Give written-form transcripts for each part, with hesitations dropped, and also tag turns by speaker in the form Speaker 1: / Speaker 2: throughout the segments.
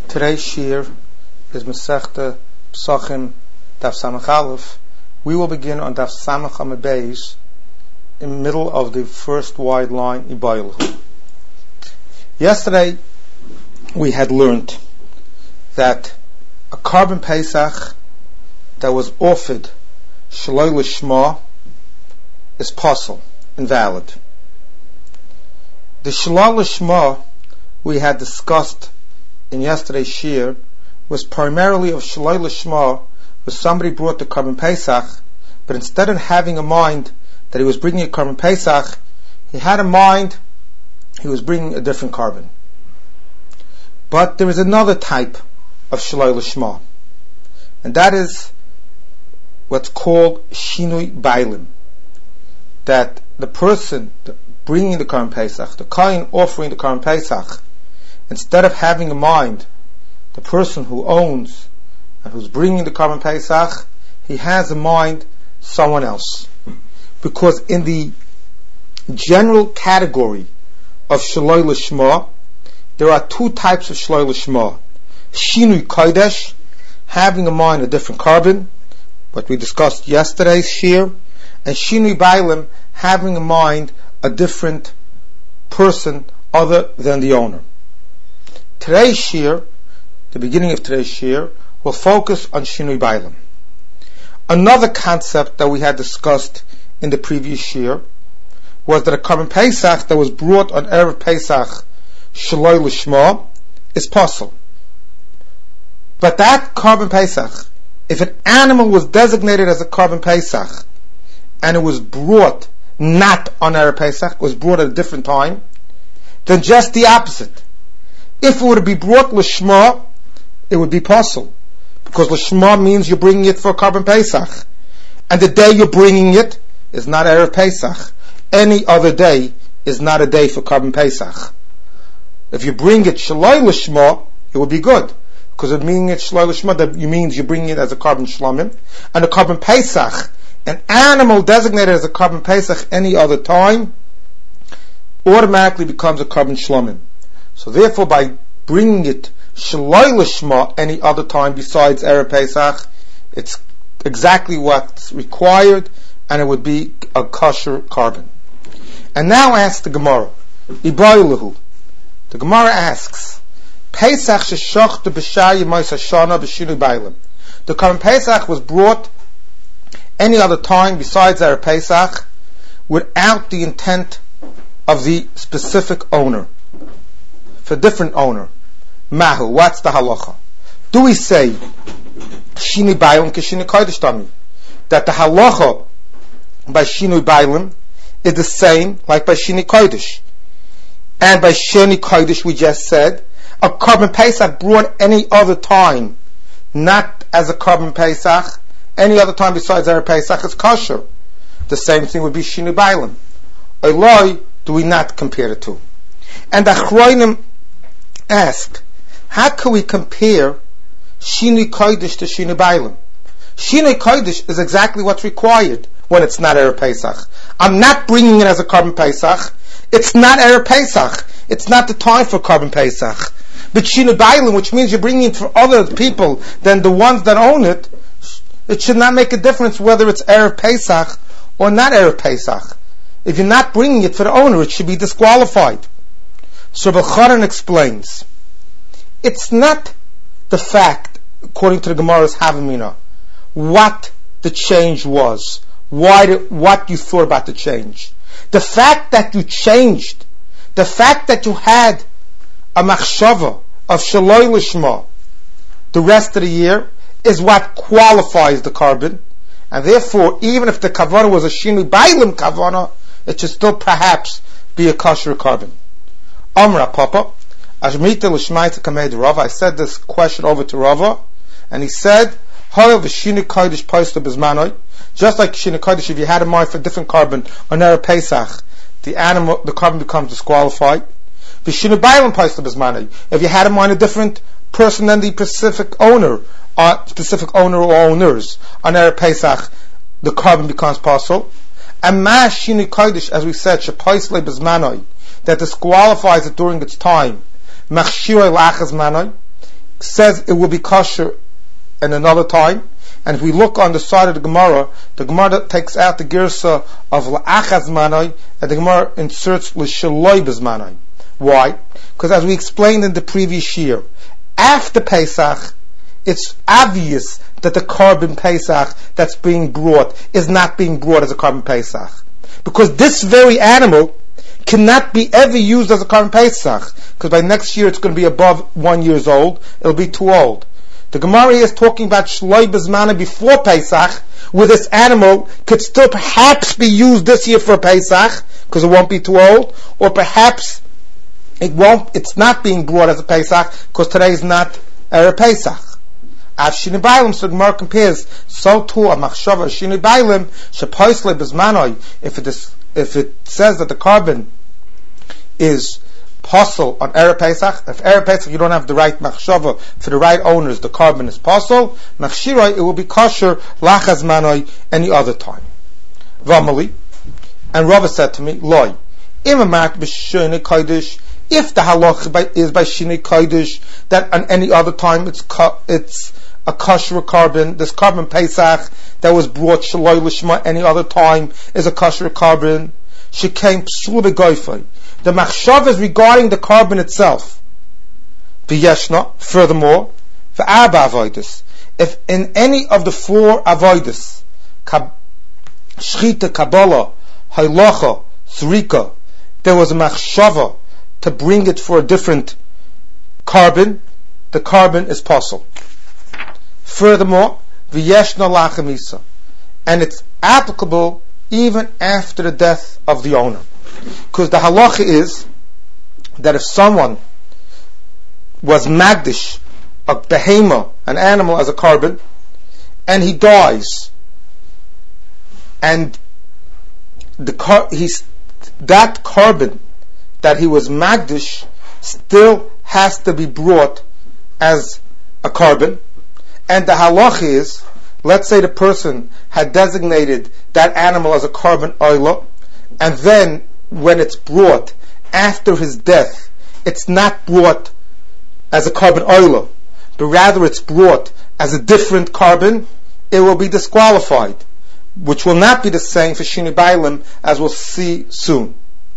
Speaker 1: Today's shir is Masechta Pesachim Daf Samach Aleph. We will begin on Daf Samach Amud Beis, in the middle of the first wide line Ibayilhu. Yesterday we had learned that a carbon Pesach that was offered Shaloi Lishma is possible, invalid. The Shaloi Lishma we had discussed in yesterday's shir was primarily of Shaloi Lishma, where somebody brought the carbon Pesach, but instead of having a mind that he was bringing a carbon Pesach, he had a mind he was bringing a different carbon. But there is another type of Shaloi Lishma, and that is what's called Shinui Bailim, that the person bringing the carbon Pesach, the Kohen offering the carbon Pesach, instead of having in mind the person who owns and who's bringing the carbon Pesach, he has in mind someone else. Because in the general category of Shaloi Lishma, there are two types of Shaloi Lishma. Shinui Kodesh, having in mind a different carbon, what we discussed yesterday's shir, and Shinui Bailim, having in mind a different person other than the owner. Today's shir, the beginning of today's shir, will focus on Shinui Bailim. Another concept that we had discussed in the previous shir was that a carbon Pesach that was brought on Erev Pesach Shaloi Lishma is possible. But that carbon Pesach, if an animal was designated as a carbon Pesach and it was brought not on Erev Pesach, was brought at a different time, then just the opposite. If it were to be brought Lishma, it would be possible. Because Lishma means you're bringing it for carbon Pesach. And the day you're bringing it is not Erev Pesach. Any other day is not a day for carbon Pesach. If you bring it Shaloi Lishma, it would be good. Because it means it Shaloi Lishma, that means you're bringing it as a carbon Shlomim. And a carbon Pesach, an animal designated as a carbon Pesach any other time, automatically becomes a carbon Shlomim. So therefore, by bringing it Shaloi Lishma any other time besides Erev Pesach, it's exactly what's required, and it would be a kosher carbon. And now asks the Gemara, Ibayilhu. The Gemara asks, Pesach sheshachta b'shar yemais hashana b'shinui bailim. The carbon Pesach was brought any other time besides Erev Pesach without the intent of the specific owner. For a different owner. Mahu, what's the halacha? Do we say Shinui Bailim k'Shinui Kodesh Tami? That the halacha by Shinui Bailim is the same like by Shinui Kodesh. And by Shinui Kodesh we just said, a carbon Pesach brought any other time, not as a carbon Pesach, any other time besides Erev Pesach is kosher. The same thing would be Shinui Bailim. Eloi, do we not compare the two? And the Achronim ask, how can we compare Shinui Kodesh to Shinui Bailim? Shinui Kodesh is exactly what's required when it's not Erev Pesach. I'm not bringing it as a carbon Pesach. It's not Erev Pesach. It's not the time for carbon Pesach. But Shinui Bailim, which means you're bringing it for other people than the ones that own it, it should not make a difference whether it's Erev Pesach or not Erev Pesach. If you're not bringing it for the owner, it should be disqualified. So B'charan explains, it's not the fact, according to the Gemara's Havamina, what the change was, what you thought about the change. The fact that you changed, the fact that you had a machshava of Shaloi Lishma the rest of the year is what qualifies the carbon, and therefore, even if the kavanah was a Shinui Bailim kavanah, it should still perhaps be a kosher carbon. Amra Papa, Ashmita Lishmaita Kamed Rava. I said this question over to Rava, and he said, Hoyel v'Shinui Kodesh Posta Bizmanoi. Just like Shinui Kodesh, if you had a mind for a different carbon on Erev Pesach, the carbon becomes disqualified. V'Shinui Bailim Posta Bizmanoi. If you had a mind a different person than the specific owner or owners on Erev Pesach, the carbon becomes possible. And Ma Shinui Kodesh, as we said, Shepoisle Bizmanoi, that disqualifies it during its time. Machshiroi lachas manoi. says it will be kosher in another time. And if we look on the side of the Gemara takes out the girsa of la'achaz manai, and the Gemara inserts l'shaloi bezmanai. Why? Because as we explained in the previous year, after Pesach, it's obvious that the carbon Pesach that's being brought is not being brought as a carbon Pesach. Because this very animal cannot be ever used as a carbon Pesach, because by next year it's going to be above 1 year old, it'll be too old. The Gemara is talking about Shloi Bezmana before Pesach, where this animal could still perhaps be used this year for Pesach, because it won't be too old, or perhaps it's not being brought as a Pesach, because today is not a Pesach. Av Shini Bailim, so the Gemara compares, so too a Machshava Shini Bailim, Shepoisle Bezmanoi, if it says that the carbon is posel on Erev Pesach, if Erev Pesach you don't have the right machshava for the right owners, the carbon is posel, machshiroi, it will be kosher lachaz manoi any other time. Vamali, and Rava said to me, Loi, imamat b'shinei kodesh, if the halach is by shinei kodesh, that on any other time it's a kosher carbon, this carbon Pesach that was brought shaloi lishma any other time is a kosher carbon, she came psul b'goifai. The machshav is regarding the carbon itself. V'yeshna, furthermore, for Abba avoidus, if in any of the 4 avoidus, shchita, kabbalah, halacha, zrika, there was a machshava to bring it for a different carbon, the carbon is posel. Furthermore, v'yeshna lachamisa, and it's applicable even after the death of the owner. Because the halacha is that if someone was magdish, a behema, an animal as a carbon, and he dies, and that carbon that he was magdish still has to be brought as a carbon, and the halacha is, let's say the person had designated that animal as a carbon oila, and then when it's brought after his death, it's not brought as a carbon oila, but rather it's brought as a different carbon, it will be disqualified, which will not be the same for Shini Bailim, as we'll see soon.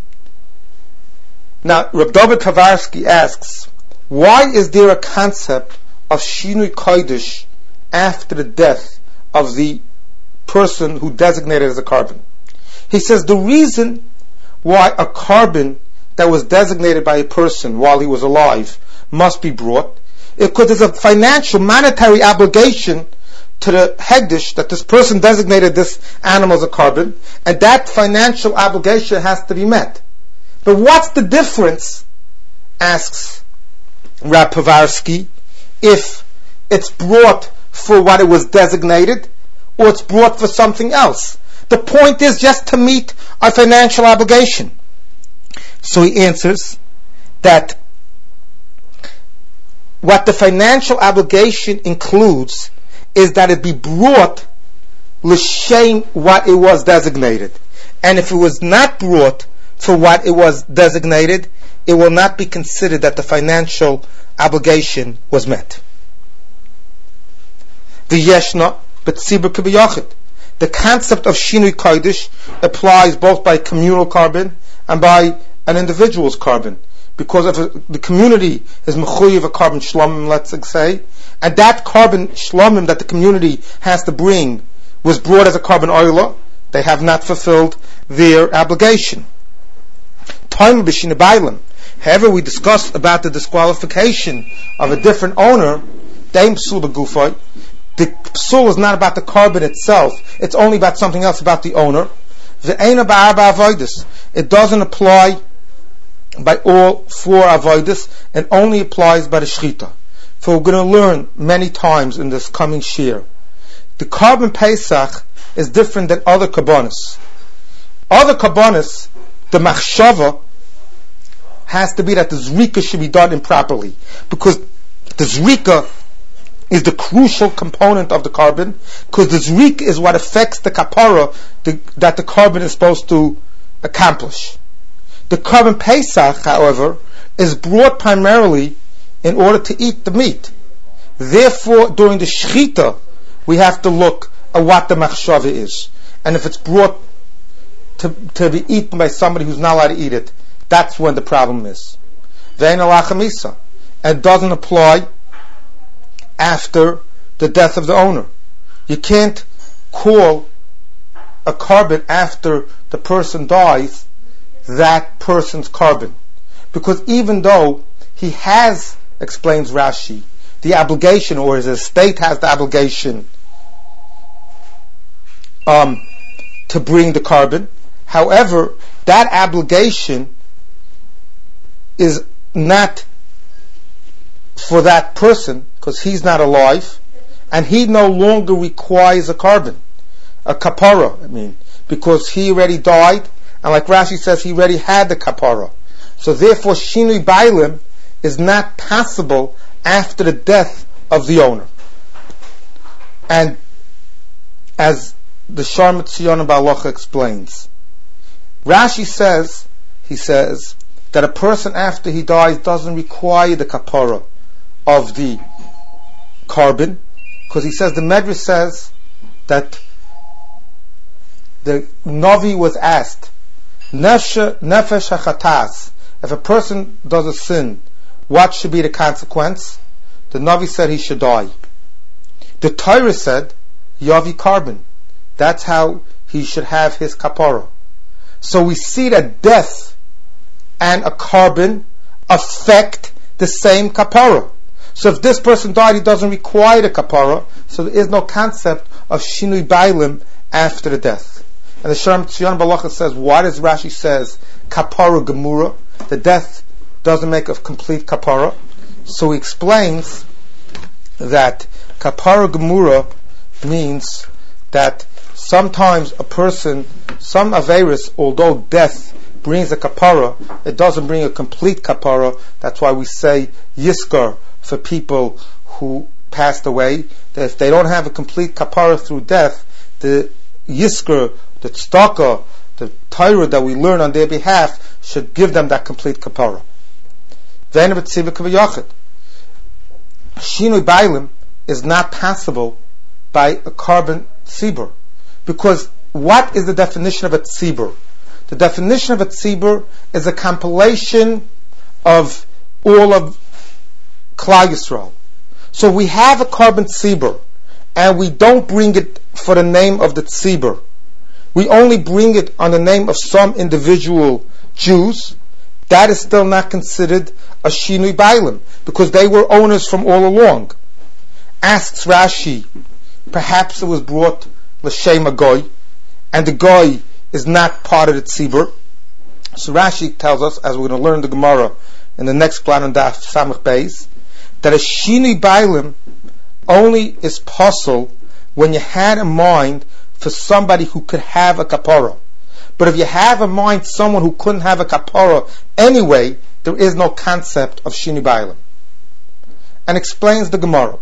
Speaker 1: Now, Reb David Kavarsky asks, why is there a concept of Shinui Kodesh after the death of the person who designated as a carbon? He says the reason why a carbon that was designated by a person while he was alive must be brought is because there's a financial, monetary obligation to the hegdish that this person designated this animal as a carbon, and that financial obligation has to be met. But what's the difference, asks Rab Pavarsky, if it's brought for what it was designated or it's brought for something else? The point is just to meet our financial obligation. So he answers that what the financial obligation includes is that it be brought l'shem what it was designated. And if it was not brought for what it was designated, it will not be considered that the financial obligation was met. V'yeshna b'tzibur k'b'yachid. The concept of Shinui Kodesh applies both by communal carbon and by an individual's carbon. Because if the community is mechuyev a carbon shlomim, let's say, and that carbon shlomim that the community has to bring was brought as a carbon oila, they have not fulfilled their obligation. Time b'shina bailim. However, we discussed about the disqualification of a different owner. Deim psul b'gufay. The psul is not about the carbon itself; it's only about something else, about the owner. Ve'ena ba'arba avodas. It doesn't apply by all 4 avodas, and only applies by the shchita. For we're going to learn many times in this coming shir, the carbon Pesach is different than other karbonos. Other karbonos, the machshava has to be that the zrika should be done improperly, because the zrika is the crucial component of the carbon, because the zrika is what affects the kapara that the carbon is supposed to accomplish. The carbon Pesach, however, is brought primarily in order to eat the meat. Therefore, during the shechita, we have to look at what the machshava is. And if it's brought to be eaten by somebody who's not allowed to eat it, that's when the problem is. Ve'en alacha misa. And it doesn't apply after the death of the owner. You can't call a carbon after the person dies that person's carbon. Because even though he has, explains Rashi, the obligation, or his estate has the obligation to bring the carbon, however, that obligation is not for that person, because he's not alive, and he no longer requires a carbon, a kapara, because he already died, and like Rashi says, he already had the kapara. So therefore, shinui bailim is not possible after the death of the owner. And as the Sharmat Sion Ba'alocha explains, Rashi says, he says, that a person after he dies doesn't require the kapara of the carbon, because he says, the Medrash says that the Navi was asked, Nefesh HaChatas, if a person does a sin, what should be the consequence? The Navi said he should die. The Torah said, Yavi carbon. That's how he should have his kapara. So we see that death and a carbon affect the same kapara. So if this person died, he doesn't require the kapara, so there is no concept of shinui bailim after the death. And the Sharm Tzion Balacha says, why does Rashi says kapara gemura? The death doesn't make a complete kapara. So he explains that kapara gemura means that sometimes a person, some averis, although death brings a kapara, it doesn't bring a complete kapara. That's why we say yiskar for people who passed away, that if they don't have a complete kapara through death, the yiskar, the tzedakah, the Torah that we learn on their behalf should give them that complete kapara. Shinui bailim is not possible by a carbon tzibur, because what is the definition of a tzibur? The definition of a tzibur is a compilation of all of Klal Yisrael. So we have a carbon tzibur, and we don't bring it for the name of the tzibur. We only bring it on the name of some individual Jews. That is still not considered a shinui bailim, because they were owners from all along. Asks Rashi, perhaps it was brought l'shem a goy, and the goy is not part of the tzibur. So Rashi tells us, as we're going to learn the Gemara in the next plan on Daf Samach Beis, that a shinui bailim only is possible when you had in mind for somebody who could have a kapara. But if you have in mind someone who couldn't have a kapara anyway, there is no concept of shinui bailim. And explains the Gemara,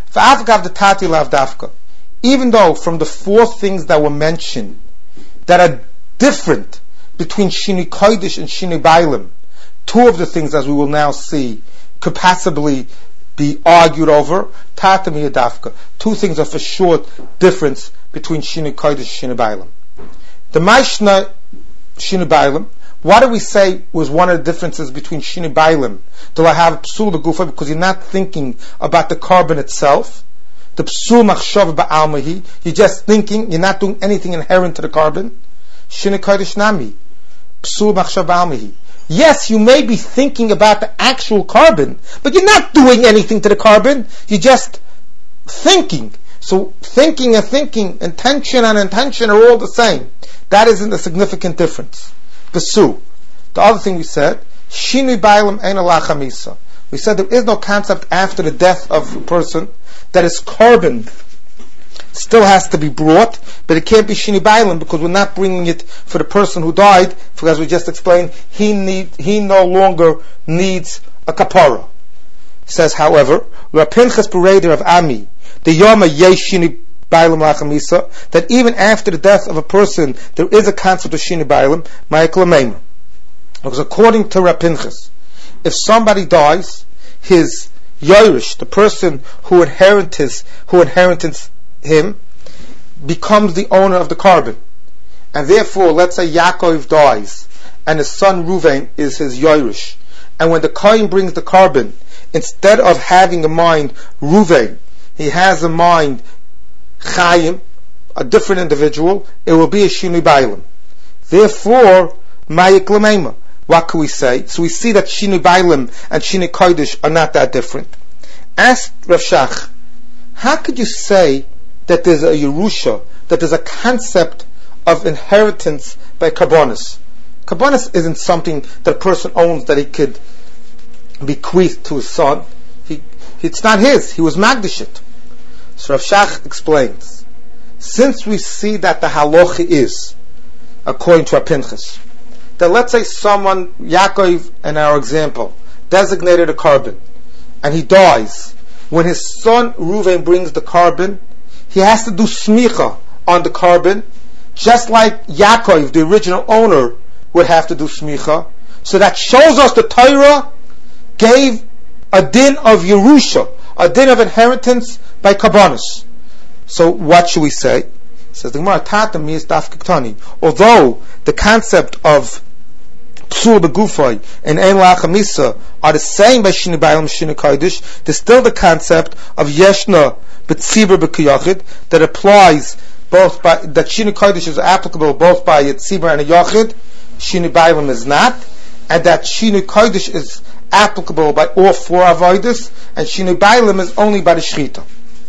Speaker 1: even though from the four things that were mentioned that are different between shinui kodesh and shinui bailim, two of the things, as we will now see, could possibly be argued over. Tatami adafka. Two things are for sure difference between shinui kodesh and shinui bailim. The Maishna shinui bailim, what do we say was one of the differences between shinui bailim? Do I have psul the gufa, because you're not thinking about the carbon itself? The psul machshav ba'almahi, you're just thinking, you're not doing anything inherent to the carbon. Shinui kodesh nami, psul machshav ba'almahi. Yes, you may be thinking about the actual carbon, but you're not doing anything to the carbon. You're just thinking. So thinking and thinking, intention and intention are all the same. That isn't a significant difference. The other thing we said, shinui bailim ein alacha misa. We said there is no concept after the death of a person that his carbon still has to be brought, but it can't be shinui bailim because we're not bringing it for the person who died. For, as we just explained, he no longer needs a kapara. He says, however, Pinchas Bereder of Ami, the Yoma yesh shinui bailim lachamisa, that even after the death of a person, there is a concept of shinui bailim, ma'ikla meimer. Because according to Rav Pinchas, if somebody dies, his Yoirish, the person who inherits him, becomes the owner of the carbon. And therefore, let's say Yaakov dies, and his son Reuven is his Yoirish. And when the Kohen brings the carbon, instead of having in mind Reuven, he has in mind Chaim, a different individual, it will be a Shinui Bailam. Therefore, Mayik Lameima. What can we say? So we see that Shinui Bailam and Shinui Kodesh are not that different. Ask Rav Shach, how could you say that there's a Yerusha, that there's a concept of inheritance by Karbonis? Karbonis isn't something that a person owns that he could bequeath to his son. It's not his. He was Magdashit. So Rav Shach explains, since we see that the halacha is, according to our Pinchas, that let's say someone, Yaakov in our example, designated a carbon, and he dies. When his son Reuven brings the carbon, he has to do smicha on the carbon, just like Yaakov, the original owner, would have to do smicha. So that shows us the Torah gave a din of Yerusha, a din of inheritance by Karbonos. So what should we say? Says the Gemara, Tata means daf kiktani. Although the concept of psul begufay and ein lachamisa are the same by Shinui Bailam Shinui Kodesh, there's still the concept of yeshna b'tzibur b'kiyachid that applies both by, that Shinui Kodesh is applicable both by a tzibur and a yachid, Shinui Bailam is not, and that Shinui Kodesh is applicable by all four avodas, and Shinui Bailam is only by the shchita.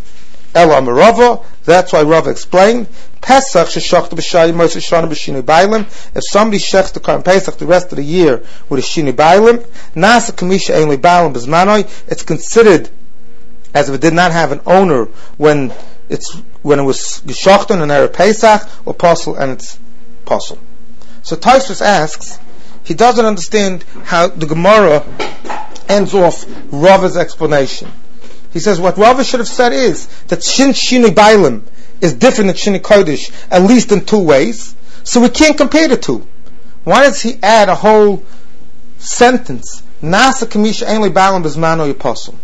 Speaker 1: Ela Merava, that's why Rava explained, Pesach sheshachta b'shayim Moshe Shana b'Shinui Bailam. If somebody shechs the Karban Pesach the rest of the year with a Shinui Bailam, Nasa Kamisha Ein Bailam B'Zmanoi, it's considered as if it did not have an owner when it was geshachton and Erev Pesach, or Posel and it's Posel. So Tosfos asks, he doesn't understand how the Gemara ends off Rava's explanation. He says what Rava should have said is that Shinui Bailam is different than Shinui Kodesh, at least in two ways, so we can't compare the two. Why does he add a whole sentence? Nasa Kamisha Ein Bailam B'Zmano Apostle.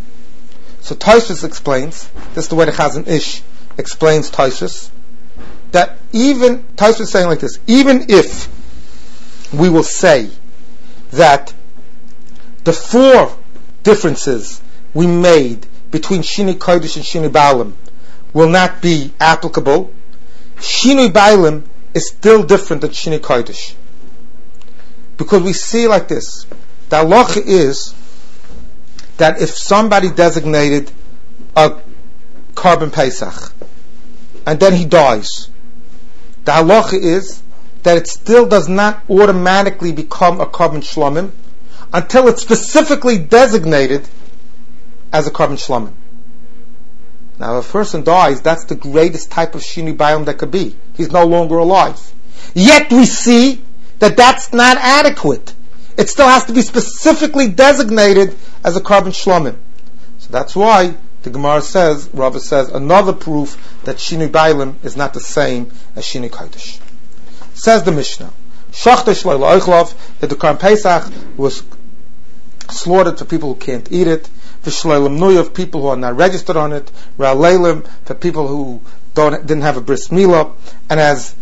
Speaker 1: So Tosfos explains, this is the way the Chazon Ish explains Tosfos, that even, Tosfos is saying like this, even if we will say that the four differences we made between Shinui Kodesh and Shinui Bailam will not be applicable, Shinui Bailam is still different than Shinui Kodesh. Because we see like this, the halacha is that if somebody designated a Karban Pesach and then he dies, the halacha is that it still does not automatically become a Karban Shlomim until it's specifically designated as a Karban Shlomim. Now, if a person dies, that's the greatest type of Shinui Bailam that could be. He's no longer alive. Yet we see that that's not adequate. It still has to be specifically designated as a Karban Shlomim. So that's why the Gemara says, Rava says, another proof that Shinui Bailam is not the same as Shinui Kodesh. Says the Mishnah, Shachta Shloi La'ochlav, that the Karban Pesach was slaughtered for people who can't eat it, V'shleilim Nui of people who are not registered on it, Ra'leilim for people who didn't have a bris milah, and as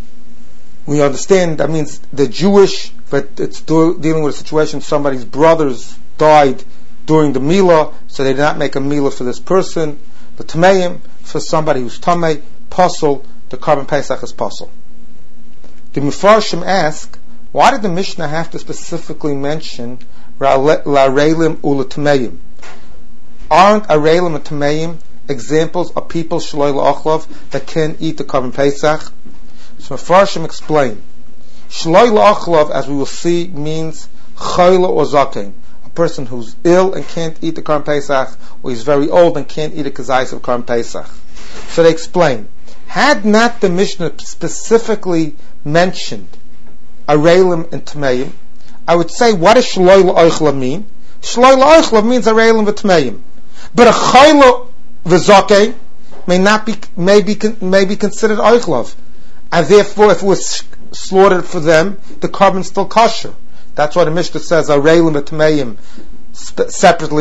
Speaker 1: we understand, that means they're Jewish, but it's dealing with a situation somebody's brothers died during the milah, so they did not make a milah for this person. The Tameim, for somebody who's Tamei, Posel, the Karban Pesach is Posel. The Mefarshim ask, why did the Mishnah have to specifically mention La'reilim Ula Tameim? Aren't Areilim and Tameim examples of people Shloi La'ochlav that can eat the Karban Pesach? So Mefarshim explain, Shloi La'ochlav, as we will see, means Chayla or Zaken, a person who's ill and can't eat the Karban Pesach, or he's very old and can't eat a Kazayis of Karban Pesach. So they explain, had not the Mishnah specifically mentioned Areilim and Tameim, I would say, what does Shloi La'ochlav mean? Shloi La'ochlav means Areilim and Tameim. But a Chayla v'Zakeh may be considered Ochlav, and therefore, if it was slaughtered for them, the carbon's still kosher. That's why the Mishnah says Areilim and Tameim separately,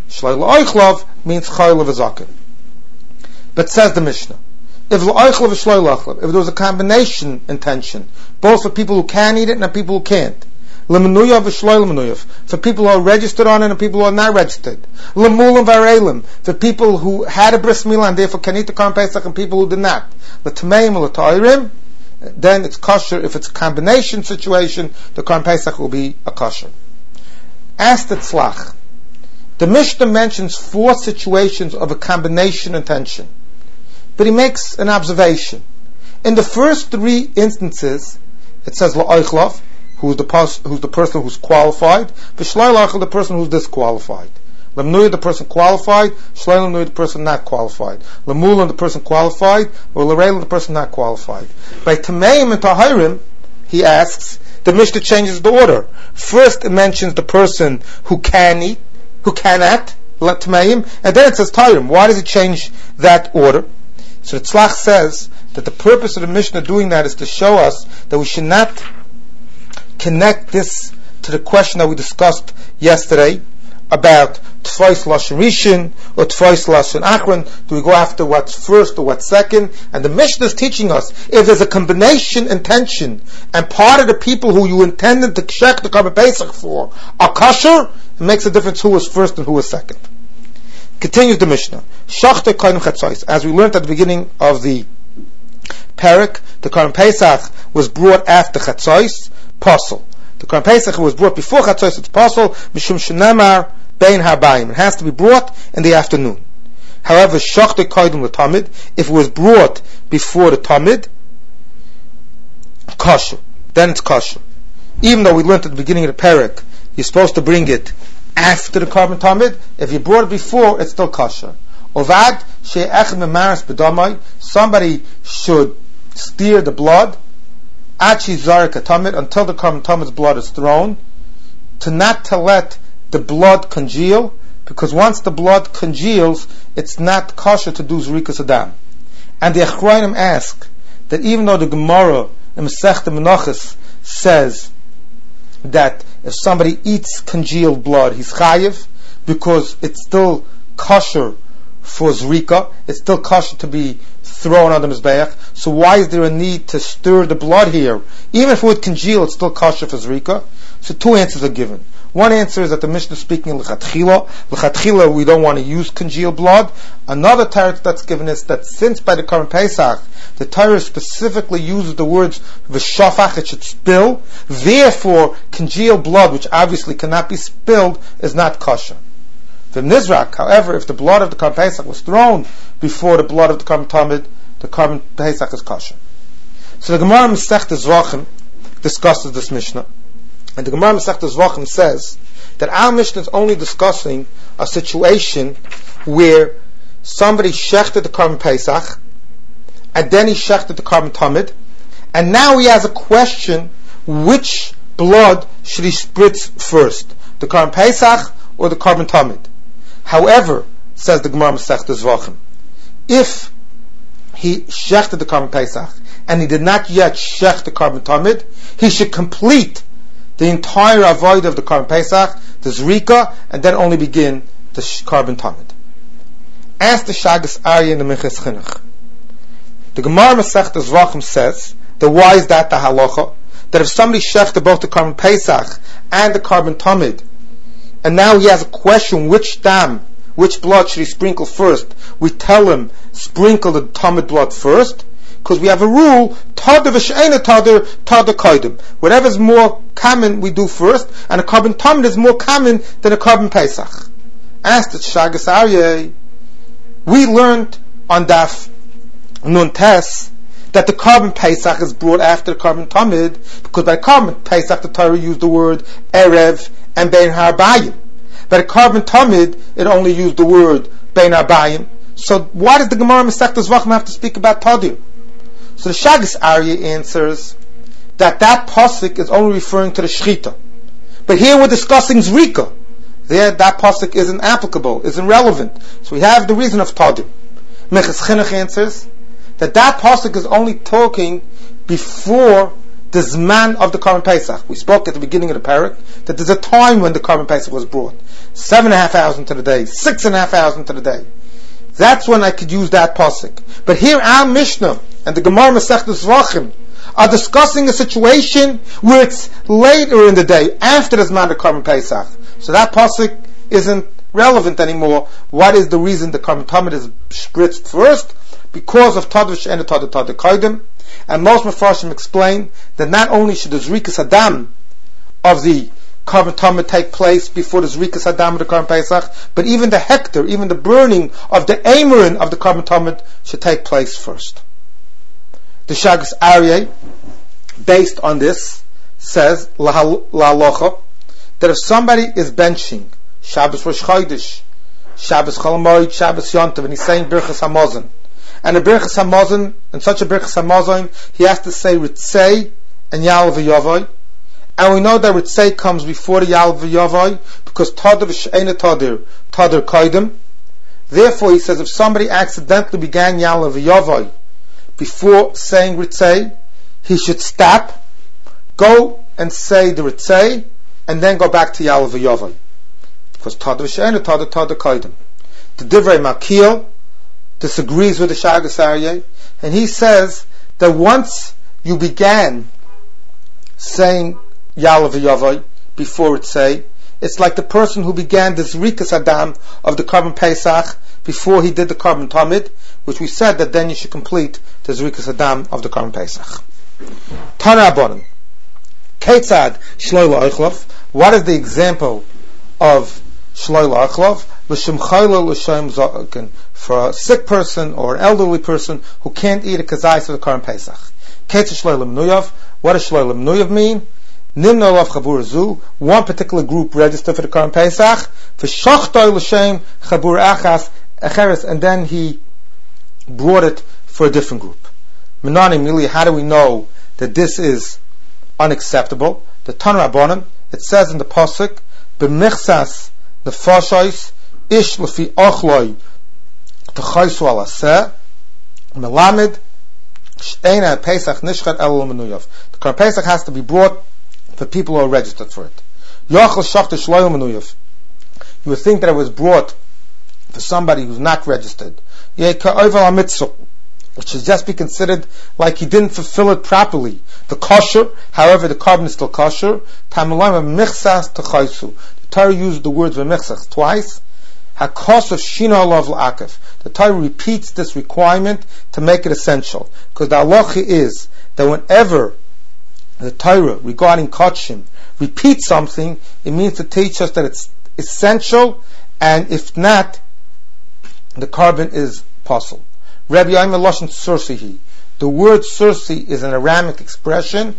Speaker 1: Shloi l'oichlav means chayla v'zaken. But says the Mishnah, if l'oichlav v'shloi l'oichlav, if there was a combination intention, both for people who can eat it and people who can't, l'menuyav v'shloi l'menuyav, for people who are registered on it and people who are not registered, l'mulim v'arelim, for people who had a bris milah and therefore can eat the Korban Pesach and people who did not, l'tameim l'tairim, then it's kosher. If it's a combination situation, the Korban Pesach will be a kosher. As the tzlach, the Mishnah mentions 4 situations of a combination intention, but he makes an observation. In the first 3 instances, it says la'oichlav, who's the person who's qualified, v'shloi l'oichlav, the person who's disqualified. L'mnuya, the person qualified, shloi l'mnuya, the person not qualified. L'mulam, the person qualified, or l'reila, the person not qualified. By tameim and tahirim, he asks, the Mishnah changes the order. First it mentions the person who can eat, who cannot, tameim, and then it says tahirim. Why does it change that order? So the tzlach says that the purpose of the Mishnah doing that is to show us that we should not connect this to the question that we discussed yesterday about Tfais Lashon Rishon or Tfais Lashon Achron. Do we go after what's first or what's second? And the Mishnah is teaching us, if there's a combination intention and part of the people who you intended to check the Korban Pesach for are kosher, it makes a difference who was first and who was second. Continues the Mishnah. Shachter Kohen Chatzos. As we learned at the beginning of the parak, the Korban Pesach was brought after Chatzos, Posel. The Korban Pesach was brought before Chatzos, it's Posel, Mishum Shenamar, Bein Harbayim. It has to be brought in the afternoon. However, Shachter Kohen L'Tamid, if it was brought before the Tamid, kosher. Then it's kosher. Even though we learned at the beginning of the parak, you're supposed to bring it after the Korban Tamid. If you brought it before, it's still kosher. Ovad she'echad memaris b'damai. Somebody should steer the blood achi zarik tamid, until the Korban Tamid's blood is thrown, to not to let the blood congeal, because once the blood congeals, it's not kosher to do zrikas adam. And the Achrayim ask that even though the Gemara in Masechta Menachos says that if somebody eats congealed blood, he's chayiv, because it's still kosher for zrika, it's still kosher to be thrown on the mizbeach. So why is there a need to stir the blood here? Even if it would congeal, it's still kosher for zrika. So 2 answers are given. One answer is that the Mishnah is speaking l'chatchila. L'chatchila, we don't want to use congealed blood. Another teretz that's given is that since by the Korban Pesach, the Torah specifically uses the words v'shafach, it should spill. Therefore, congealed blood, which obviously cannot be spilled, is not kosher. The Nizrak, however, if the blood of the Korban Pesach was thrown before the blood of the Korban Tamid, the Korban Pesach is kosher. So the Gemara Masechta Zvachim discusses this Mishnah. And the Gemara Masechta Zvachim says that our Mishnah is only discussing a situation where somebody shechted the Korban Pesach, and then he shechted the Korban Tamid, and now he has a question, which blood should he spritz first, the Korban Pesach or the Korban Tamid? However, says the Gemara Masechta Zvachim, if he shechted the Korban Pesach and he did not yet shech the Korban Tamid, he should complete the entire avoid of the Korban Pesach, the Zrika, and then only begin the Korban Tamid. Ask the Shagas Aryeh in the Minchas Chinuch. The Gemara Masechta Zvachim says that why is that the halacha? That if somebody shechted both the Korban Pesach and the Korban Tamid, and now he has a question, which blood should he sprinkle first? We tell him, sprinkle the Tamid blood first, because we have a rule, Tada v'she'ena tada, tada kodim. Whatever's more common, we do first, and a Korban Tamid is more common than a Korban Pesach. Asked the Shagas Aryeh, we learned on Daf Nun Tes that the Korban Pesach is brought after the Korban Tamid, because by Korban Pesach the Torah used the word Erev and Bein Harbayim. By the Korban Tamid it only used the word Bein Harbayim. So why does the Gemara Masechta Zvachim have to speak about Tadir? So the Shagas Aryeh answers that pasuk is only referring to the Shechita. But here we're discussing Zrika. There that pasuk isn't applicable, isn't relevant. So we have the reason of Tadir. Minchas Chinuch answers that pasuk is only talking before the Zman of the Korban Pesach. We spoke at the beginning of the parak that there's a time when the Korban Pesach was brought. 7.5 hours into the day, 6.5 hours into the day. That's when I could use that pasuk. But here our Mishnah and the Gemara Masechtas Zvachim are discussing a situation where it's later in the day, after the Zman of Korban Pesach. So that pasuk isn't relevant anymore. What is the reason the Korban Tamid is spritzed first? Because of Tadav and Tadav Kaidim. And most Mefarshim explain that not only should the Zrikas Adam of the Korban Tamid take place before the Zrikas Adam of the Korban Pesach, but even the hector, even the burning of the Amorin of the Korban Tamid should take place first. The Shagas Aryeh, based on this, says La Halacha, that if somebody is benching Shabbos Rosh Chodesh, Shabbos Chol Hamoed, Shabbos Yontav, and he's saying Birchas Hamazon, and a Birchas Hamazon, and such a Birchas Hamazon, he has to say Ritzei and Yal V'Yavoy, and we know that Ritzei comes before the Yal V'Yavoy, because Tadav She'ena Tadir Kaidim. Therefore, he says, if somebody accidentally began Yal V'Yavoy before saying Ritzei, he should stop, go and say the Ritzei, and then go back to Yal V'Yavoy. Because Tadav She'ena Tadir Kaidim. The Divrei Makil disagrees with the Shagas Aryeh, and he says that once you began saying Yal V'Yavoy before Ritzei, it's like the person who began the Zrikas Adam of the Korban Pesach before he did the Korban Tamid, which we said that then you should complete the Zrikas Adam of the Korban Pesach. Tana Abonim. Ketzad Shloi La'Ichlov. What is the example of Shloi La'Ichlov? L'shem Chayla L'shem Zokin. For a sick person or an elderly person who can't eat a kazais of the Korban Pesach. Ketzad Shloi L'Mnuyav. What does Shloi L'Mnuyav mean? Nimna Lav Chabur Zu. One particular group registered for the Korban Pesach. For Shachtoi L'shem Chabur Achas Echeres. And then he brought it for a different group. Menani Mili, how do we know that this is unacceptable? The Tan Rabbanim, it says in the pasuk, "B'michsas nefashos ish lefi ochloi t'chaysu al aseh melamed she'ena Pesach nishchat el menuyav." The Korban Pesach has to be brought for people who are registered for it. Yochel shachta shloim menuyav. You would think that it was brought for somebody who's not registered. Yeka oval hamitzvah, which should just be considered like he didn't fulfill it properly. The kosher, however, the carbon is still kosher. The Torah used the words v'michsas twice. The Torah repeats this requirement to make it essential, because the halacha is that whenever the Torah regarding kachim repeats something, it means to teach us that it's essential, and if not, the carbon is possible. Rabbi Yaimer Lashon Sursihi. The word Sursi is an Aramic expression.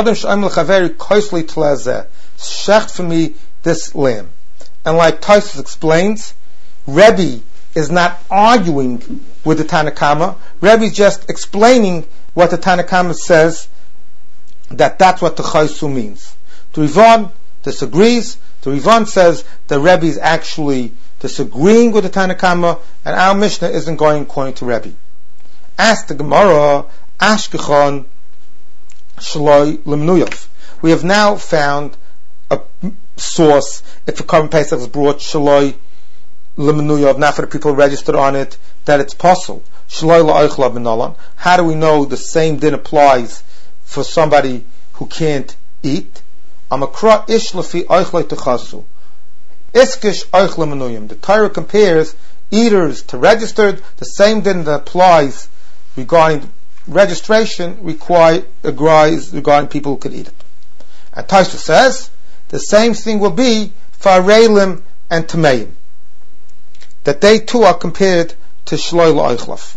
Speaker 1: Shecht for me this lamb. And like Taisus explains, Rebbe is not arguing with the Tanakama. Rebbe is just explaining what the Tanakama says, that's what the Chaysu means. The Rivan disagrees. The Rivan says the Rebbe is actually disagreeing with the Tanakama, and our Mishnah isn't going according to Rebbe. Ask the Gemara, Ashkechon Shloi Lemnuyav. We have now found a source if a Korban Pesach is brought Shloi Lemnuyav, not for the people registered on it, that it's possible. Shloi La'Ichlav B'Nolan. How do we know the same din applies for somebody who can't eat? Amakra Ish Lefi Eichloi Techasu. Iskish Eichle Menuyim. The Torah compares eaters to registered. The same din that applies regarding registration agrees regarding people who could eat it. And Taisha says the same thing will be for Arelim and Tameim, that they too are compared to Shloi La'Ichlav.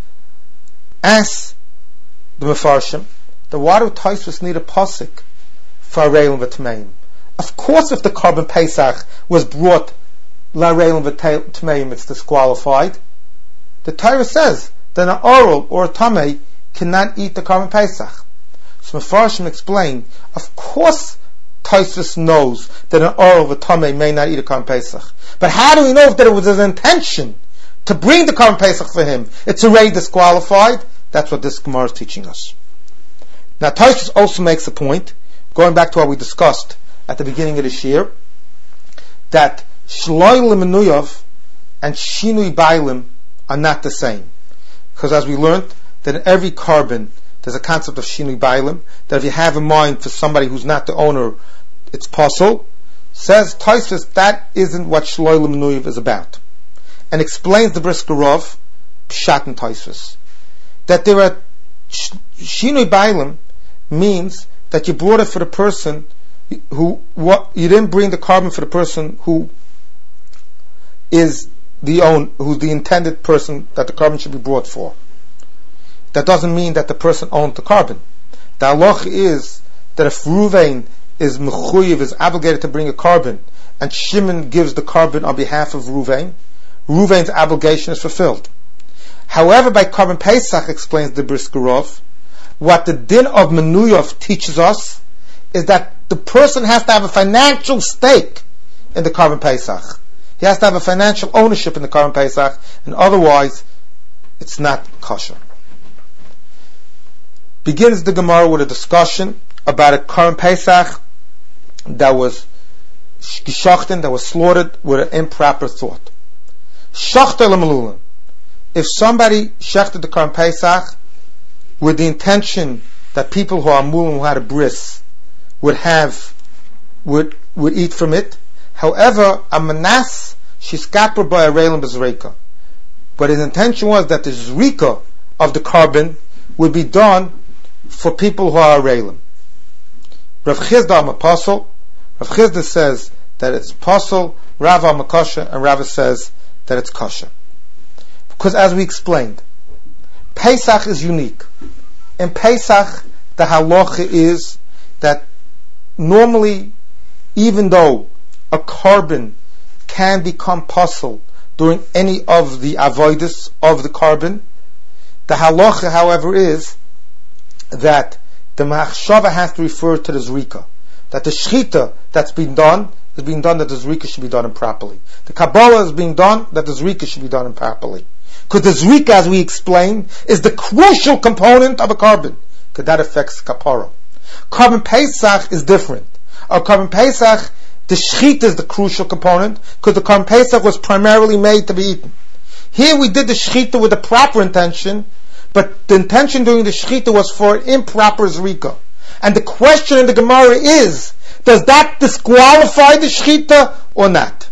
Speaker 1: As the Mefarshim, the why do Taisha need a pasuk for Arelim and Tameim? Of course, if the Korban Pesach was brought La'Arelim and Tameim, it's disqualified. The Torah says that an oral or a tamei cannot eat the Korban Pesach. So Mefarshim explain, of course Tosfos knows that an oral or a tamei may not eat a Korban Pesach. But how do we know that it was his intention to bring the Korban Pesach for him? It's already disqualified. That's what this Gemara is teaching us. Now Tosfos also makes a point, going back to what we discussed at the beginning of this year, that Shloi L'Menuyov and Shinui Bailim are not the same. Because as we learned, that in every carbon there's a concept of Shinui Bailim, that if you have in mind for somebody who's not the owner, it's possible. Says Tosfos that isn't what Shloi L'Menuyov is about. And explains the Brisker Rov, Pshat and Tosfos, that there are Shinui Bailim means that you brought it for the person you didn't bring the carbon for the person who is who's the intended person that the carbon should be brought for. That doesn't mean that the person owned the carbon. The halach is that if Ruvain is mechuyev, is obligated to bring a carbon, and Shimon gives the carbon on behalf of Ruvain, Ruvain's obligation is fulfilled. However, by Carbon Pesach, explains the Brisker Rov, what the din of Menuyov teaches us is that the person has to have a financial stake in the Carbon Pesach. He has to have a financial ownership in the Carbon Pesach, and otherwise it's not kosher. Begins the Gemara with a discussion about a Carbon Pesach that was geschochten, that was slaughtered with an improper thought. Shachter l'melulin. If somebody shechted the Carbon Pesach with the intention that people who are mulim, who had a bris, would eat from it. However, a manas shiskaper by a reilim bezreika. But his intention was that the zrika of the carbon would be done for people who are a reilim. Rav Chizda am apostle. Rav Chizda says that it's apostle. Rav am kosher, and Rav says that it's kosher. Because as we explained, Pesach is unique. In Pesach, the halacha is that normally, even though a carbon can become possible during any of the avodas of the carbon, the halacha, however, is that the machshava has to refer to the zrika. That the shchita that's being done is being done that the zrika should be done improperly. The kabbalah is being done that the zrika should be done improperly. Because the zrika, as we explained, is the crucial component of a carbon, because that affects kapara. Carbon Pesach is different. Our Carbon Pesach, the shchita is the crucial component, because the Carbon Pesach was primarily made to be eaten. Here we did the shchita with the proper intention, but the intention during the shchita was for improper zrika. And the question in the Gemara is, does that disqualify the shchita or not?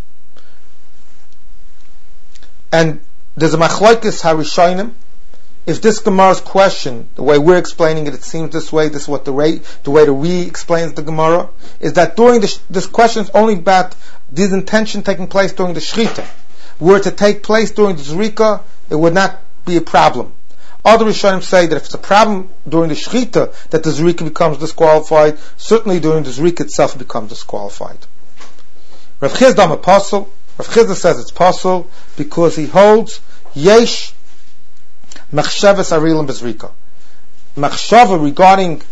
Speaker 1: And there's a machlokes harishonim. If this Gemara's question, the way we're explaining it, it seems this way. This is what the way that we explains the Gemara is that during this question is only about this intention taking place during the shchita. Were it to take place during the zrika, it would not be a problem. Other Rishonim say that if it's a problem during the shchita that the zrika becomes disqualified, certainly during the zrika itself it becomes disqualified. Rav Chizda am apostle. Rav Chizda says it's possible because he holds yesh machshavas arilim bezrika. Machshava regarding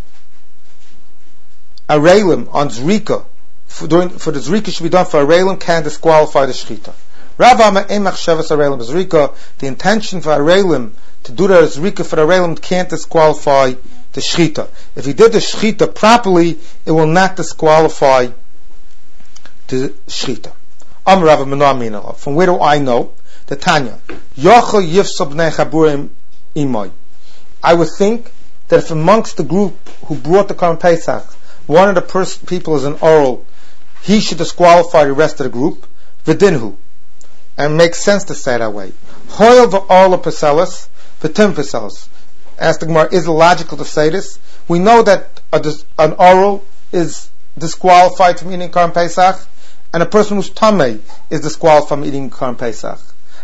Speaker 1: a reilim on zrika for the zrika should be done for a reilim can disqualify the shchita. Rav Amar ein machshavas arilim bezrika. The intention for a reilim to do that zrika for a reilim can't disqualify the shchita. If he did the shchita properly, it will not disqualify the shchita. Amar Rav Menah. From where do I know? The Tanya. Yochel yifsab bnei chaburim imay. I would think that if amongst the group who brought the Carbon Pesach, one of the people is an oral, he should disqualify the rest of the group. V'dinhu. And it makes sense to say that way. Hoyel v'orla peselas, v'tim peselas. Ask the Gemara, is it logical to say this? We know that an oral is disqualified from eating Carbon Pesach, and a person who's tamei is disqualified from eating Carbon Pesach.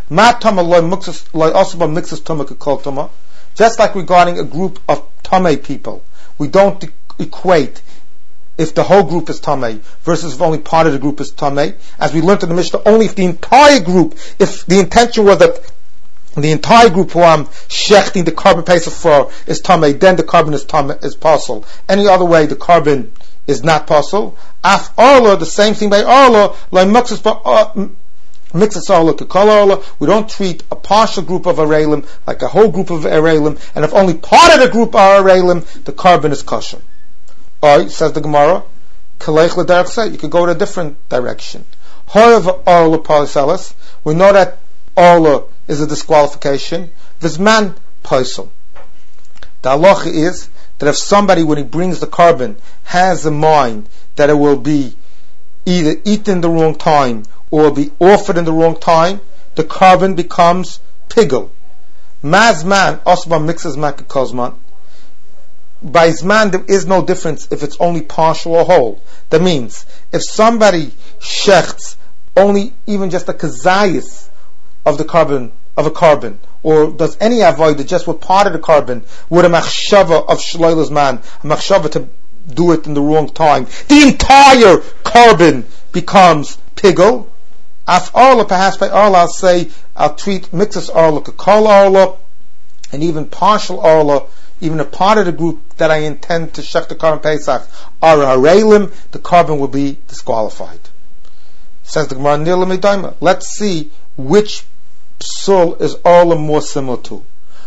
Speaker 1: Just like regarding a group of tamei people, we don't equate if the whole group is tamei versus if only part of the group is tamei. As we learned in the Mishnah, only if the entire group, if the intention was that the entire group who I'm shechting the Carbon Pesach for is tamei, then the carbon is possible. Any other way, the carbon is not possible. Af arla, the same thing by arla, like mixes arla, kekal arla. We don't treat a partial group of Arelim, like a whole group of Arelim, and if only part of the group are Arelim, the carbon is kosher. Or, says the Gemara, you could go in a different direction. However, Orla Polisalis, we know that Orla is a disqualification. Vizman Poisel. The halacha is that if somebody, when he brings the carbon, has in mind that it will be either eaten the wrong time or will be offered in the wrong time, the carbon becomes pigel. Mazman osman mixes makakozman. By Zman there is no difference if it's only partial or whole. That means if somebody shechts only even just a kazayis of the carbon, of a carbon, or does any avoid just with part of the carbon with a machshava of shloilah's man, a machshava to do it in the wrong time, the entire carbon becomes pigel. Af arla, perhaps by arla I'll say I'll treat mixus arla kakal arla, and even partial arla, even a part of the group that I intend to shech the carbon pesach are harelim, the carbon will be disqualified. Says the Gemara, Nila Medaima. Let's see which psul is arla more similar to.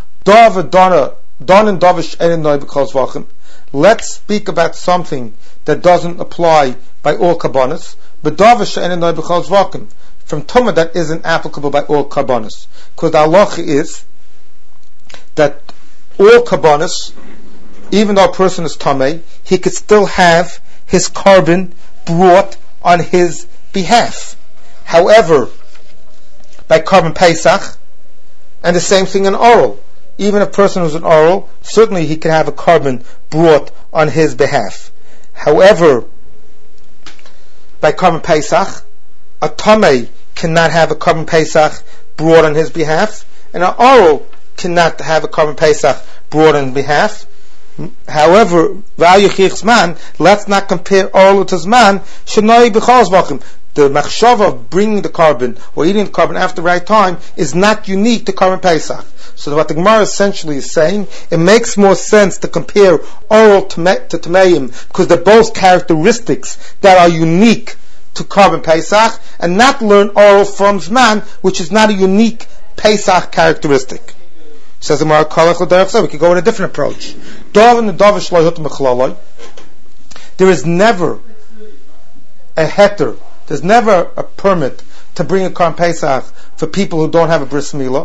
Speaker 1: Let's speak about something that doesn't apply by all kabbanas, but from Tumah that isn't applicable by all kabbanas. Because the halacha is that all kabbanas, even though a person is tamei, he could still have his carbon brought on his behalf. However, by carbon pesach, and the same thing in oral, even a person who's an oral, certainly he can have a carbon brought on his behalf. However, by carbon pesach, a tamei cannot have a carbon pesach brought on his behalf, and an oral cannot have a carbon pesach brought on behalf. However, let's not compare oral to zman. The machshava of bringing the carbon or eating the carbon after the right time is not unique to carbon pesach. So what the Gemara essentially is saying, it makes more sense to compare oral to tameim because they're both characteristics that are unique to carbon pesach, and not learn oral from zman, which is not a unique pesach characteristic. Says the Gemara, we could go in a different approach. There is never a heter, there's never a permit to bring a Karban Pesach for people who don't have a bris milah.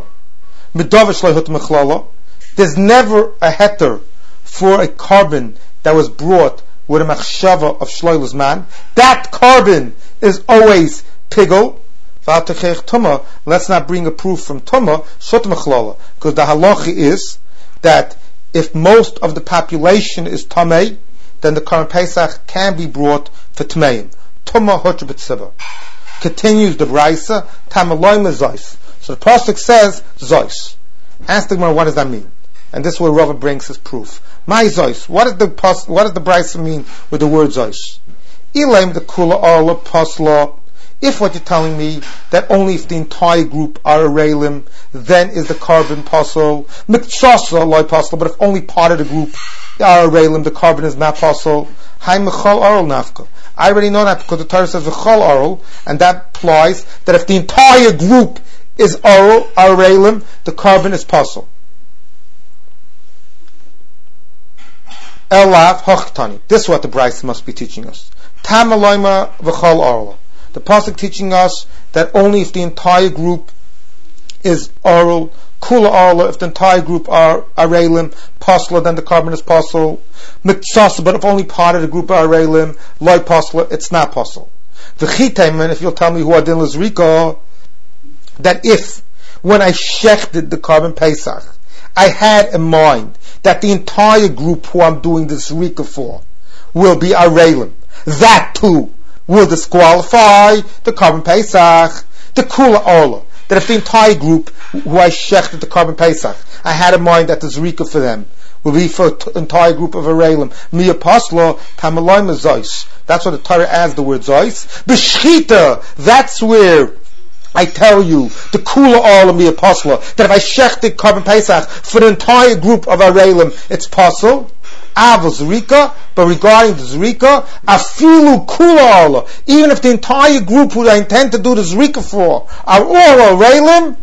Speaker 1: There's never a heter for a carbon that was brought with a machshava of shloilah's man. That carbon is always pigel. Let's not bring a proof from Tumah, because the halacha is that if most of the population is Tamei, then the Karban Pesach can be brought for Tmeim. Tumah hotch b'tziva. Continues the Braisa, Tamaloim Zois. So the pasuk says Zois. Ask the Gemara, what does that mean? And this is where Rava brings his proof. My Zois. What does the Braisa mean with the word Zois? Ilaim the kula arla pasla. If what you're telling me that only if the entire group are a reilim, then is the carbon possible. Miktsasa loy possible, but if only part of the group are a reilim, the carbon is not possible. Hay mechal oral nafka. I already know that because the Torah says v'chal oral, and that implies that if the entire group is oral, are a reilim, the carbon is possible. Elav hochtani. This is what the Bryce must be teaching us. Tam aloyma v'chal oral. The pasuk teaching us that only if the entire group is oral, kula arla, if the entire group are arelim, pasla, then the carbon is pasul. Mitzasa, but if only part of the group are arelim, loy pasla, it's not pasul. V'chitayman, if you'll tell me who adin l'zrika, that if when I shechted the carbon pesach, I had in mind that the entire group who I'm doing this zrika for will be arelim, that too will disqualify the carbon pesach, the kula orla. That if the entire group who I shechted the carbon pesach, I had in mind that the zrika for them will be for the entire group of arelim. Mia pasla tamalayim zois. That's what the Torah adds the word zois. B'shchita. That's where I tell you the kula orla mia pasla that if I shechted carbon pesach for the entire group of arelim, it's pasul. Zrika, but regarding the Zrika, afilu kula, even if the entire group who I intend to do the Zrika for are all Reilim,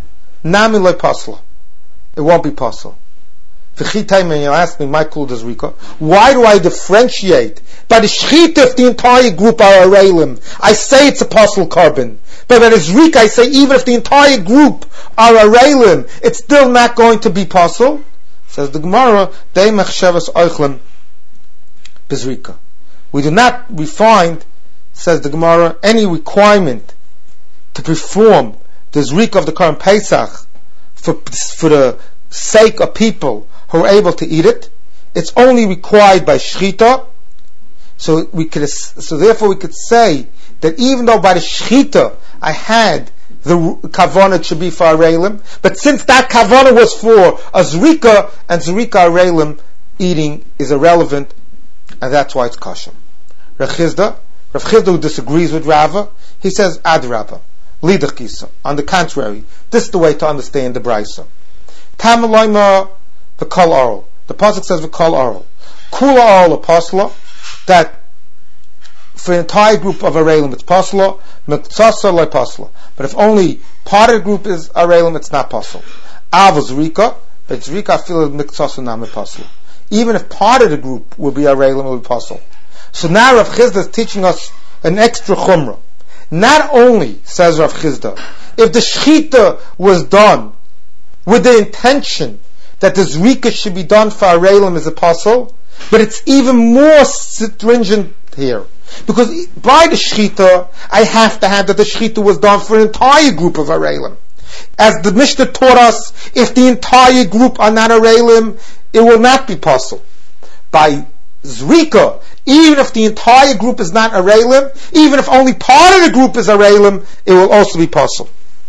Speaker 1: Nami loy pasla. It won't be possible. V'chitayim, you ask me, my kul does Rika. Why do I differentiate? By the shchita, if the entire group are areilim, I say it's a pasul carbon. But by the zrika, I say even if the entire group are areilim, it's still not going to be pasul. Says the Gemara, Dei mechshavas oichlem bezrika. We find, says the Gemara, any requirement to perform the zrika of the Korban Pesach for the sake of people who are able to eat it. It's only required by shchita. So therefore we could say that even though by the shchita I had the kavanah should be for areilim, but since that kavanah was for a zrika, and zrika areilim eating is irrelevant, and that's why it's kosher. Rav Chizda who disagrees with Rava, he says adrabah, lidach kisa. On the contrary, this is the way to understand the brisa. Tamalayma v'kol oral. The pasuk says v'kol oral. Kula oral pasla, that for an entire group of areilim it's pasla, mektsasa le pasla. But if only part of the group is areilim, it's not pasla. Av zrika, but zrika feel mektsasa nami pasla. Even if part of the group will be areilim, it will be pasla. So now Rav Chizda is teaching us an extra chumrah. Not only, says Rav Chizda, if the shchita was done with the intention that the zrika should be done for areilim as a pasul, but it's even more stringent here. Because by the shchita, I have to have that the shchita was done for an entire group of areilim. As the Mishnah taught us, if the entire group are not areilim, it will not be pasul. By zrika, even if the entire group is not areilim, even if only part of the group is areilim, it will also be pasul.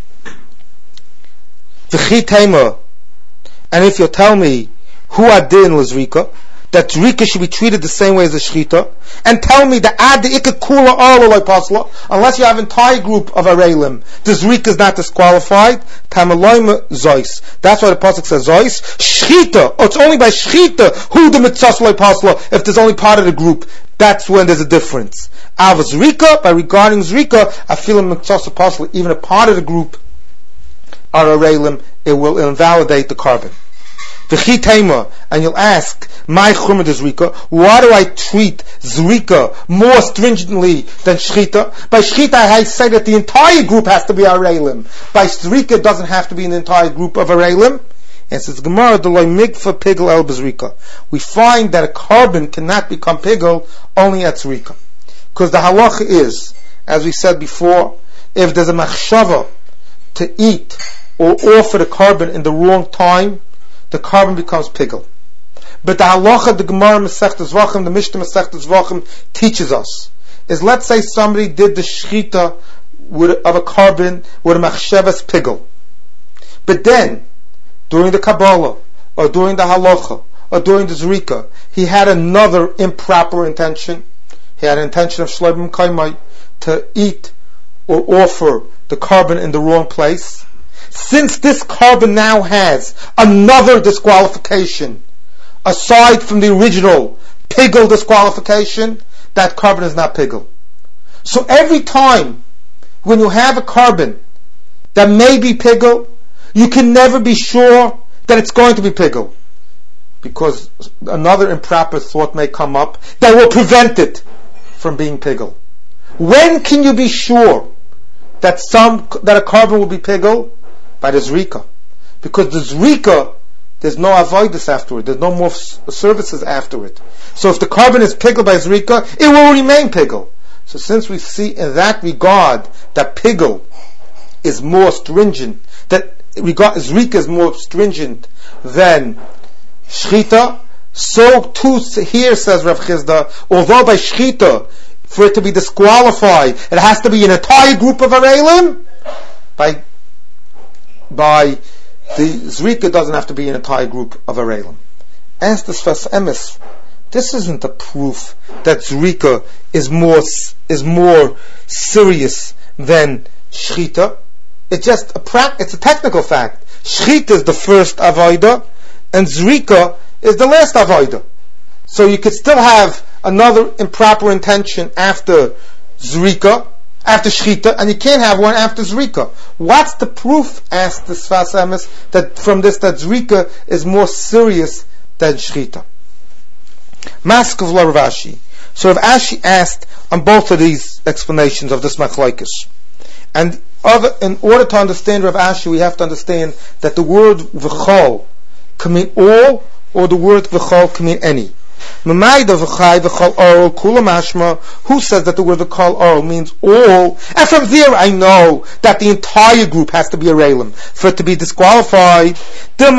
Speaker 1: And if you tell me who adin was zrika, that zrika should be treated the same way as a shchita, and tell me that ad the ikakula arlo pasla, unless you have an entire group of areilim, the zrika is not disqualified. Tamaloyma zois. That's why the pasuk says zois. Shchita. Oh, it's only by shchita who the mitzvah loy pasla. If there's only part of the group, that's when there's a difference. Av zrika, by regarding zrika, I feel a mitzvah pasla. Even a part of the group are areilim, it will invalidate the carbon. V'chitema, and you'll ask, my chumrah de zrika, why do I treat zrika more stringently than shchita? By shchita I say that the entire group has to be areilim. By zrika it doesn't have to be an entire group of areilim. And says Gemara, D'loi mikva pigel el b'zrika. We find that a carbon cannot become pigel only at zrika. Because the halacha is, as we said before, if there's a machshava to eat or offer the carbon in the wrong time, the carbon becomes pigel. But the halacha, the Gemara Masechtas Zvachim, the Mishnah Masechtas Zvachim teaches us, is let's say somebody did the shchita of a carbon with a machshavas pigel. But then, during the Kabbalah, or during the halacha, or during the zrika, he had another improper intention. He had an intention of shleibim kaimai, to eat or offer the carbon in the wrong place. Since this carbon now has another disqualification, aside from the original pigel disqualification, that carbon is not pigel. So every time when you have a carbon that may be pigel, you can never be sure that it's going to be pigel, because another improper thought may come up that will prevent it from being pigel. When can you be sure that a carbon will be pigel? By the zrika. Because the zrika, there's no avoidus after it, there's no more services after it. So if the carbon is pigel by zrika, it will remain pigel. So since we see in that regard that pigel is more stringent, that zrika is more stringent than shchita, so too here, says Rav Chizda, although by shchita, for it to be disqualified, it has to be an entire group of areilim, by the zrika doesn't have to be an entire group of areilim. As the Sfas Emes, this isn't a proof that zrika is more serious than shchita. It's just it's a technical fact. Shchita is the first avoida, and zrika is the last avoida. So you could still have another improper intention after zrika, after Shechita, and you can't have one after Zrika. What's the proof, asked the Sfas Emes, that from this that Zrika is more serious than Shechita? Maskov Rav Ashi. So Rav Ashi asked on both of these explanations of this machlokes. And in order to understand Rav Ashi, we have to understand that the word v'chol can mean all, or the word v'chol can mean any. Who says that the word v'chol oral means all? And from there I know that the entire group has to be a reilim for it to be disqualified. Maybe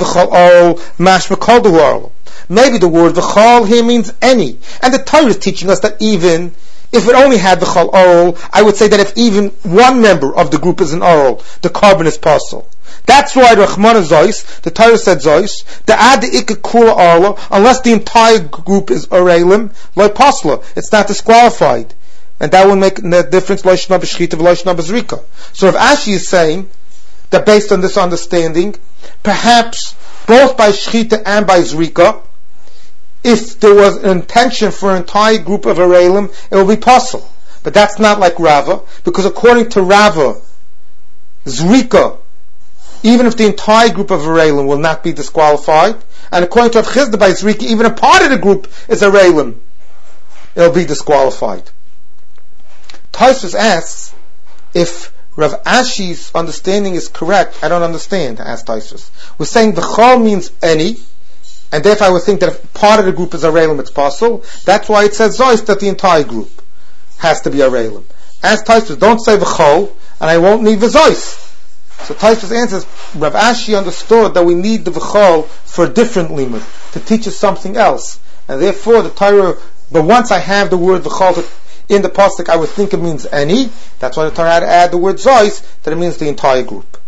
Speaker 1: the word v'chol here means any. And the Torah is teaching us that even if it only had v'chol oral, I would say that if even one member of the group is an oral, the carbon is possible. That's why Rachmana Zois, the Torah said Zois, the ad ikka kula arla, unless the entire group is orelim, loy pasla, it's not disqualified. And that will make the difference, loishna b'shchita v'loishna b'zrika. So if Ashi is saying that based on this understanding, perhaps both by shchita and by zrika, if there was an intention for an entire group of orelim, it will be possible. But that's not like Rava, because according to Rava, zrika, even if the entire group of Arelim will not be disqualified, and according to Rav Chizda by Zrika, even a part of the group is Arelim, it'll be disqualified. Tosfos asks, if Rav Ashi's understanding is correct, I don't understand, asked Tosfos. We're saying V'chol means any, and therefore I would think that if part of the group is Arelim, it's possible. That's why it says Zois that the entire group has to be Arelim. Ask Tosfos, don't say V'chol, and I won't need V'zois. So Tosfos answers, Rav Ashi understood that we need the v'chol for a different limud, to teach us something else. And therefore the Torah, but once I have the word v'chol in the pasuk, I would think it means any. That's why the Torah had to add the word zois, that it means the entire group.